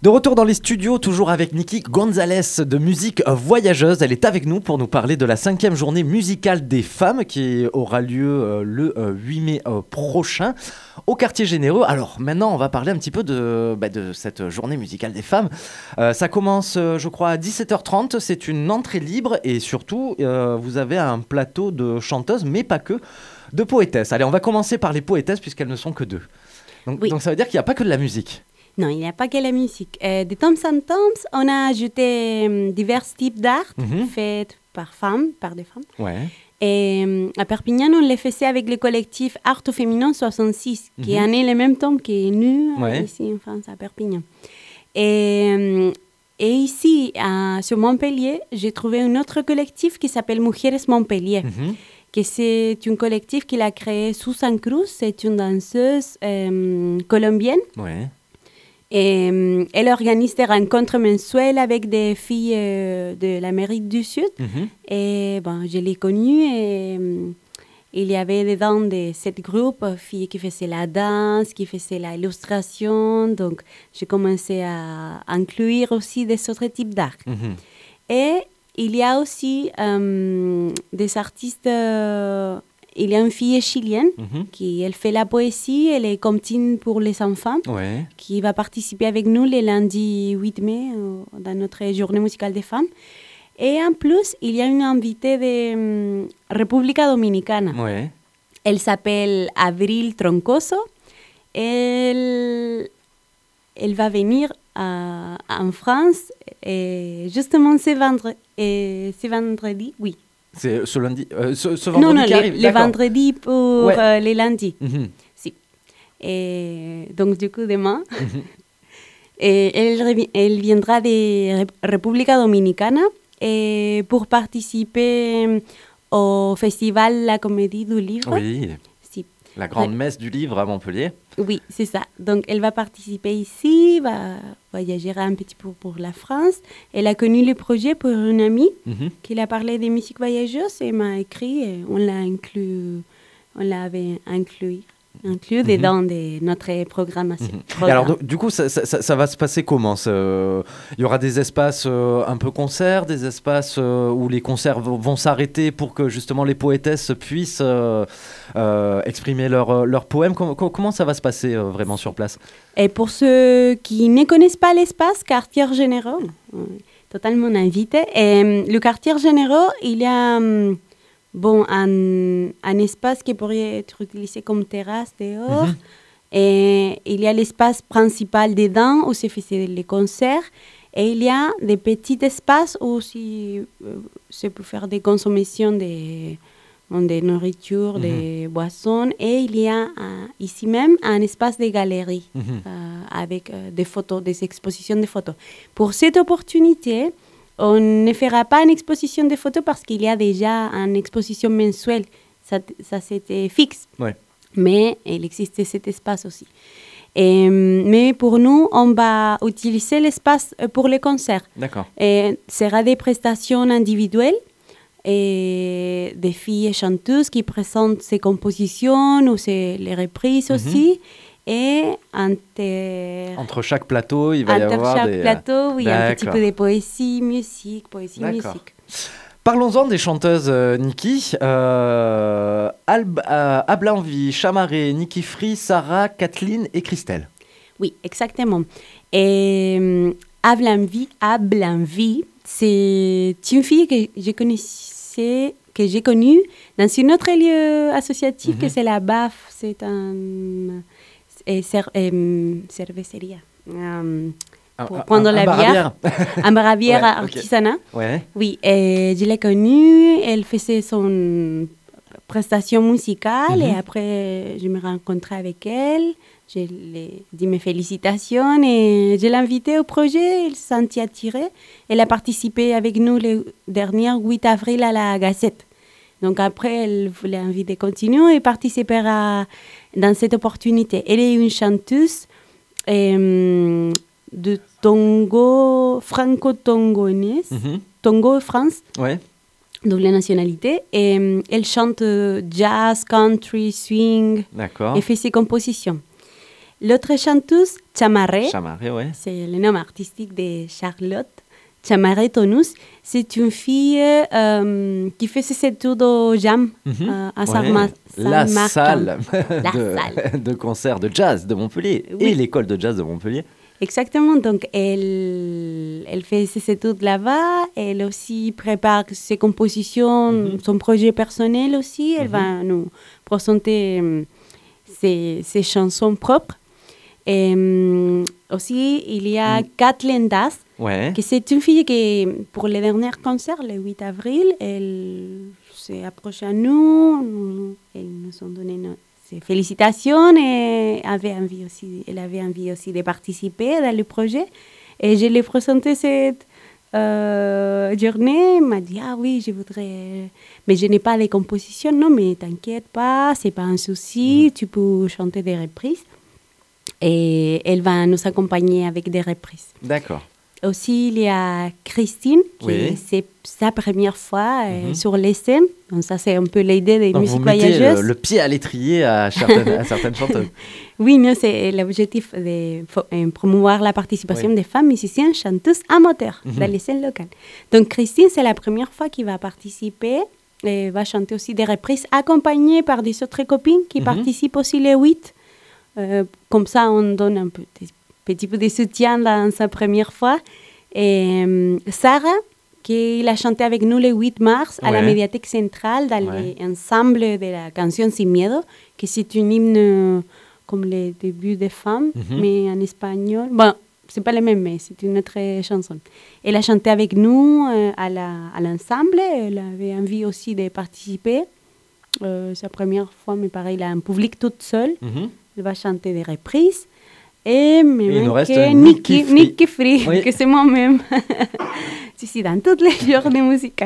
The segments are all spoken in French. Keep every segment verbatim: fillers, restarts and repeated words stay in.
De retour dans les studios, toujours avec Niki Gonzalez de Musique Voyageuse. Elle est avec nous pour nous parler de la cinquième journée musicale des femmes qui aura lieu euh, le euh, huit mai euh, prochain au Quartier Généreux. Alors maintenant, on va parler un petit peu de, bah, de cette journée musicale des femmes. Euh, ça commence, euh, je crois, à dix-sept heures trente. C'est une entrée libre et surtout, euh, vous avez un plateau de chanteuses, mais pas que, de poétesses. Allez, on va commencer par les poétesses puisqu'elles ne sont que deux. Donc, oui. donc ça veut dire qu'il n'y a pas que de la musique. Non, il n'y a pas que la musique. Euh, de temps en temps, on a ajouté euh, divers types d'art mm-hmm. faits par femmes, par des femmes. Ouais. Et euh, à Perpignan, on les faisait avec le collectif Art au Féminin soixante-six, mm-hmm. qui est né le même temps que nous, ouais. ici en France, à Perpignan. Et, euh, et ici, à, sur Montpellier, j'ai trouvé un autre collectif qui s'appelle Mujeres Montpellier. Mm-hmm. Que c'est un collectif qu'il a créé Susan Cruz, c'est une danseuse euh, colombienne. Ouais. Et euh, elle organise des rencontres mensuelles avec des filles euh, de l'Amérique du Sud. Mm-hmm. Et bon, je l'ai connue et euh, il y avait dedans de sept groupes, filles qui faisaient la danse, qui faisaient l'illustration. Donc, j'ai commencé à inclure aussi des autres types d'art. Mm-hmm. Et il y a aussi euh, des artistes... Euh, il y a une fille chilienne mm-hmm. qui elle fait la poésie, elle est comptine pour les enfants, ouais. qui va participer avec nous le lundi huit mai euh, dans notre journée musicale des femmes. Et en plus, il y a une invitée de um, República Dominicana. Ouais. Elle s'appelle Avril Troncoso. Elle, elle va venir à, en France et justement ce vendredi, et ce vendredi, oui. C'est ce lundi, euh, ce, ce vendredi non, non, qui les, arrive. Les vendredis pour ouais. euh, les lundis. Mm-hmm. Si. Et donc, du coup, demain, mm-hmm. et elle, elle viendra de República Dominicana et pour participer au festival La Comédie du Livre. Oui, si. La grande ouais. messe du livre à Montpellier. Oui, c'est ça. Donc, elle va participer ici, va voyager un petit peu pour la France. Elle a connu le projet pour une amie mm-hmm. qui a parlé de musique voyageuse et m'a écrit et on l'a inclus, on l'avait inclus. inclus mm-hmm. dedans de notre programmation. Mm-hmm. Alors, do, du coup, ça, ça, ça va se passer comment ça, euh, il y aura des espaces euh, un peu concerts, des espaces euh, où les concerts v- vont s'arrêter pour que justement les poétesses puissent euh, euh, exprimer leurs leur poèmes. Com- com- comment ça va se passer euh, vraiment sur place? Et pour ceux qui ne connaissent pas l'espace Quartier Généreux, euh, totalement invité. Et, le Quartier Généreux, il y a... Um, Bon, un, un espace qui pourrait être utilisé comme terrasse dehors. Mm-hmm. Et il y a l'espace principal dedans où se faisaient les concerts. Et il y a des petits espaces où si, euh, se peut faire des consommations de, de nourriture, mm-hmm. de boissons. Et il y a un, ici même un espace de galerie mm-hmm. euh, avec euh, des photos, des expositions de photos. Pour cette opportunité, on ne fera pas une exposition de photos parce qu'il y a déjà une exposition mensuelle. Ça, ça c'était fixe. Ouais. Mais il existe cet espace aussi. Et, mais pour nous, on va utiliser l'espace pour les concerts. D'accord. Et ce sera des prestations individuelles et des filles chanteuses qui présentent ces compositions ou ces, les reprises mm-hmm. aussi. Et entre, entre chaque plateau, il va y avoir chaque des... plateau, oui, D'accord. un petit peu de poésie, musique, poésie, D'accord. musique. Parlons-en des chanteuses, euh, Niki. Euh, Alb, euh, Ablanvi, Chamaré, Niki Free, Sarah, Kathleen et Christelle. Oui, exactement. Et euh, Ablanvi, Ablanvi, c'est une fille que je connaissais, que j'ai connue dans un autre lieu associatif, mm-hmm. que c'est la B A F. C'est un... Et cer- euh, cerveceria. Um, pour un, prendre un, la un bière. Un barabière ouais, artisanat. Okay. Ouais. Oui, et je l'ai connue. Elle faisait son prestation musicale mm-hmm. et après, je me rencontrais avec elle. Je lui ai dit mes félicitations et je l'ai invitée au projet. Elle s'est sentie attirée. Elle a participé avec nous le dernier huit avril à la Gazette. Donc après, elle voulait envie de continuer et participer à, dans cette opportunité. Elle est une chanteuse euh, de Tongo, franco-tongonaise, mm-hmm. Tongo, France, ouais. double nationalité. Et euh, elle chante jazz, country, swing. D'accord. Et fait ses compositions. L'autre chanteuse, Chamarré. Chamarré, ouais. C'est le nom artistique de Charlotte Chamarré-Tonous. C'est une fille euh, qui fait ses études au Jam Mhm. euh, à Ouais. Sarma- La Saint-Martin. salle, La de, salle. de concert de jazz de Montpellier Oui. et l'école de jazz de Montpellier. Exactement, donc elle, elle fait ses études là-bas, elle aussi prépare ses compositions, Mhm. son projet personnel aussi, elle Mhm. va nous présenter euh, ses, ses chansons propres. Et euh, aussi, il y a Mm. Kathleen Das, Ouais. que c'est une fille qui, pour le dernier concert, le huit avril, elle s'est approchée à nous, nous elles nous ont donné no- ses félicitations et avait envie aussi, elle avait envie aussi de participer dans le projet. Et je lui ai présenté cette euh, journée, elle m'a dit, ah oui, je voudrais, mais je n'ai pas de composition. Non, mais t'inquiète pas, c'est pas un souci, tu peux chanter des reprises. Et elle va nous accompagner avec des reprises. D'accord. Aussi, il y a Christine, qui Oui. c'est sa première fois euh, Mhm. sur les scènes. Donc ça, c'est un peu l'idée des Donc vous musiques mettez voyageuses. le, le pied à l'étrier à certaines, à certaines chanteuses. Oui, non, c'est l'objectif de fo- euh, promouvoir la participation Oui. des femmes musiciennes chanteuses amateurs Mhm. dans les scènes locales. Donc Christine, c'est la première fois qu'il va participer. Et va chanter aussi des reprises accompagnée par des autres copines qui Mhm. participent aussi les huit. Euh, comme ça, on donne un peu, des- petit peu de soutien dans sa première fois. Et euh, Sarah, qui a chanté avec nous le huit mars à la Ouais. Médiathèque Centrale dans Ouais. l'ensemble de la canción Sin Miedo, que c'est une hymne euh, comme les débuts des femmes, Mhm. mais en espagnol. Bon, c'est pas le même, mais c'est une autre chanson. Elle a chanté avec nous euh, à la- à l'ensemble. Elle avait envie aussi de participer. Euh, sa première fois, mais pareil, là, en public toute seule. Mhm. Elle va chanter des reprises. Et, me Et il nous manque reste Nikki, Nikki Free. Nikki Free, Oui. que c'est moi-même. Je suis dans toutes les journées musicales.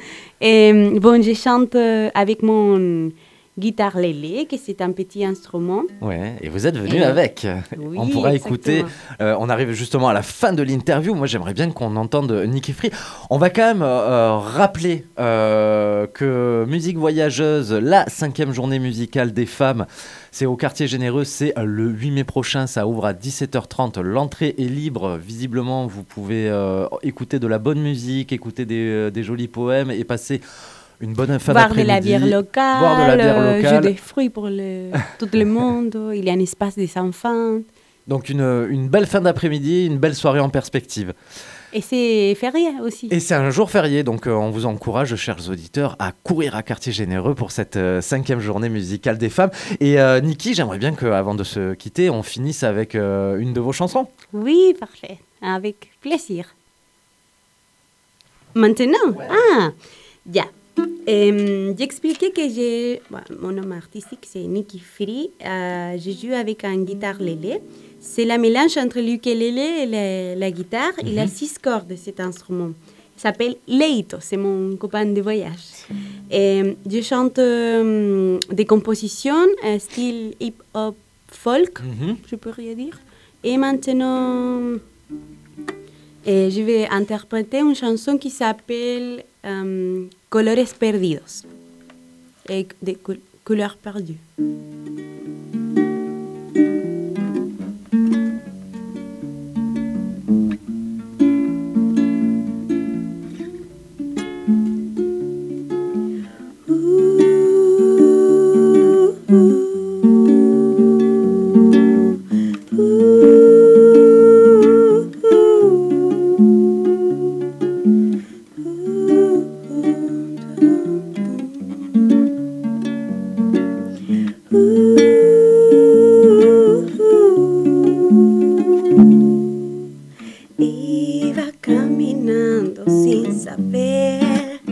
Et bon, je chante euh, avec mon guitare lélé, que c'est un petit instrument. Ouais, et vous êtes venu Et- avec. Oui, on pourra exactement. écouter. euh, on arrive justement à la fin de l'interview. Moi, j'aimerais bien qu'on entende Nikki Free. On va quand même euh, rappeler euh, que Musique Voyageuse, la cinquième journée musicale des femmes, c'est au Quartier Généreux. C'est euh, le huit mai prochain. Ça ouvre à dix-sept heures trente. L'entrée est libre. Visiblement, vous pouvez euh, écouter de la bonne musique, écouter des, euh, des jolis poèmes et passer une bonne fin Boire de la d'après-midi. bière locale, Boire de la bière euh, locale. jus de fruits pour le, tout le monde. Il y a un espace des enfants. Donc une, une belle fin d'après-midi, une belle soirée en perspective. Et c'est férié aussi. Et c'est un jour férié, donc euh, on vous encourage, chers auditeurs, à courir à Quartier Généreux pour cette euh, cinquième journée musicale des femmes. Et euh, Nikki, j'aimerais bien qu'avant de se quitter, on finisse avec euh, une de vos chansons. Oui, parfait. Avec plaisir. Maintenant, ah, ya. Euh, J'expliquais que j'ai... bon, mon nom artistique, c'est Nikki Free. Euh, je joue avec un guitare lélé. C'est la mélange entre l'ukulélé et la, la guitare. Il a six cordes, cet instrument. Il s'appelle Leito, c'est mon copain de voyage. Et je chante euh, des compositions, euh, style hip-hop folk, Mhm. je pourrais dire. Et maintenant, et je vais interpréter une chanson qui s'appelle euh, Colores Perdidos, et des cou- couleurs perdues. Iba caminando sin saber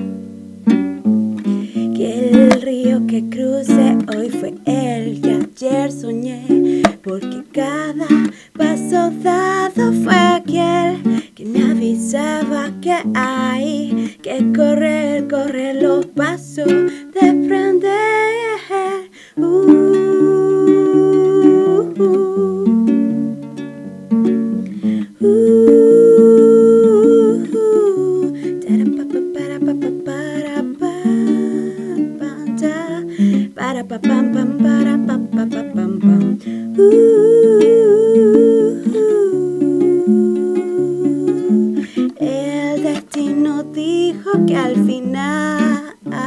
que el río que crucé hoy fue el que ayer soñé, porque cada paso dado fue aquel que me avisaba que hay que correr, correr los pasos de prender. Uh, uh, uh, uh, para pa pam pam para pa pa pa pam pam. Uh, al final.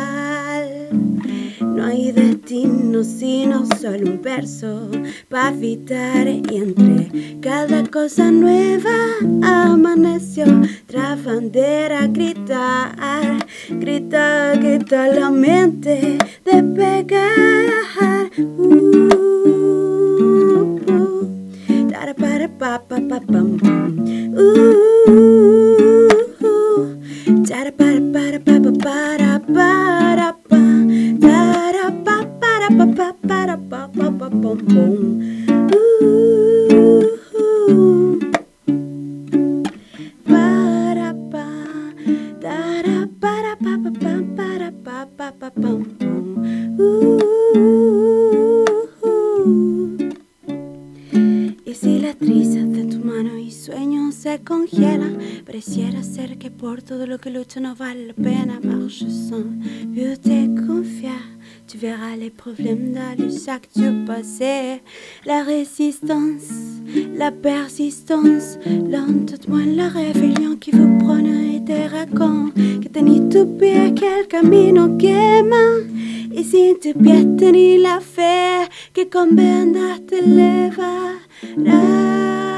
No hay destino sino solo un verso para evitar, y entre cada cosa nueva amaneció tras bandera gritar, grita, grita la mente de pegar. Uh, uh, para para pa pa pa pam pam. Uh, uh, para para para pa pa para para pa. Pa pa para pa pa pa pom pom. Uh, para pa para para pa pa pa para pa pa pa pom pom. Y si la tristeza de tu mano y sueño se congela, pareciera ser que por todo lo que lucho no vale la pena. Marche sans mieux te confiar. Tu verras les problèmes dans le sac du passé. La résistance, la persistance, lentement la rébellion qui vous prône et te raconte que tenés tu pied aquel camino quema. Y sin tu pie tenés la fe que con vendas te levará.